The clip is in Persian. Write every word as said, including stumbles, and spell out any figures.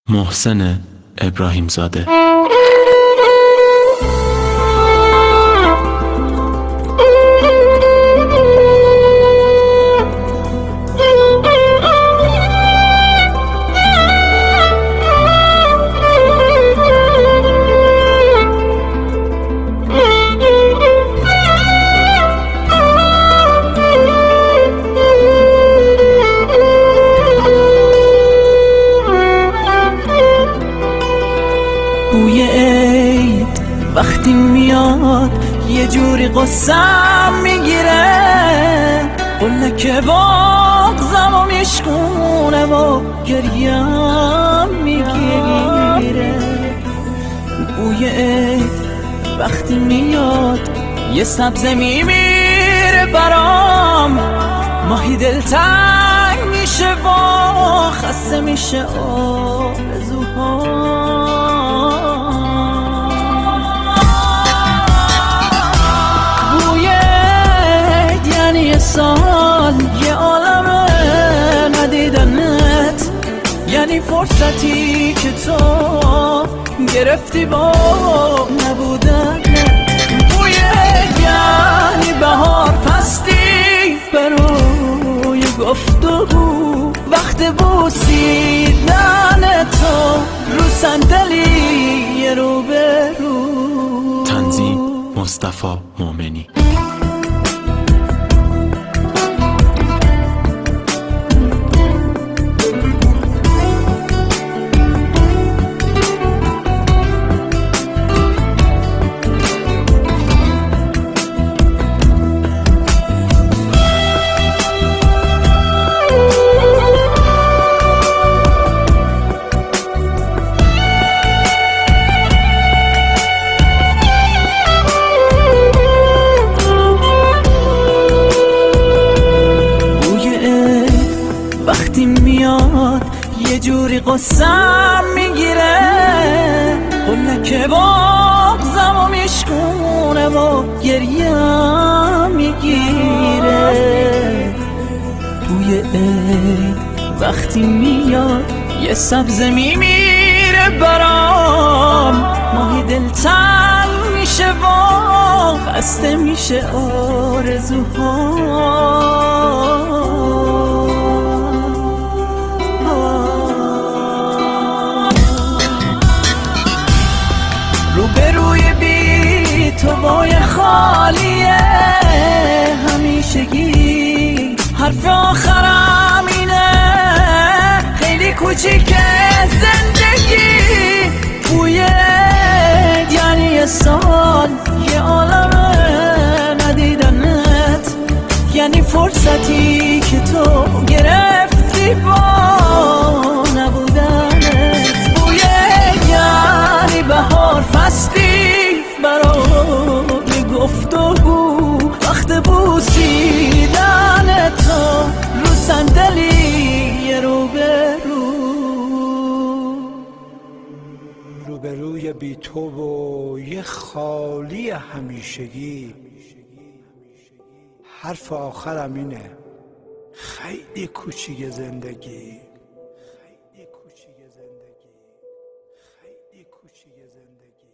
محسن ابراهیم زاده. بوی عید وقتی میاد یه جوری قصم میگیره، قلک باغزم و میشکونه و گریم میگیره. بوی عید وقتی میاد یه سبزه میمیره برام، ماهی دلتنگ میشه و خسته میشه آرزوها. سال یه عالمه ندیدنت، یعنی فرصتی که تو گرفتی با نبودنت. بوی یعنی بهار فصلی برای گفتگو، وقت بوسیدن تو رو صندلی رو به رو. تنظیم مصطفی مومنی. وقتی میاد یه جوری قصم میگیره، قلک باغزم و میشکونه و گریم میگیره. توی عید وقتی میاد یه سبزه میمیره برام، ماهی دلتنگ میشه و خسته میشه آرزوها. روبروی بی تو بای خالیه همیشگی، حرف آخرم اینه خیلی کوچیکه زندگی. بوی یعنی یه سال یه عالمه ندیدنت، یعنی فرصتی که تو گرفتی با نبودنت. بوی یعنی بهار فصلی برای گفتگو، وقت بوسیدن تو رو صندلی رو به رو. روبروی بی تو و یه خالی همیشگی، حرف آخرم اینه خیلی کوچیک زندگی. خیلی کوچیک زندگی. خیلی کوچیک زندگی.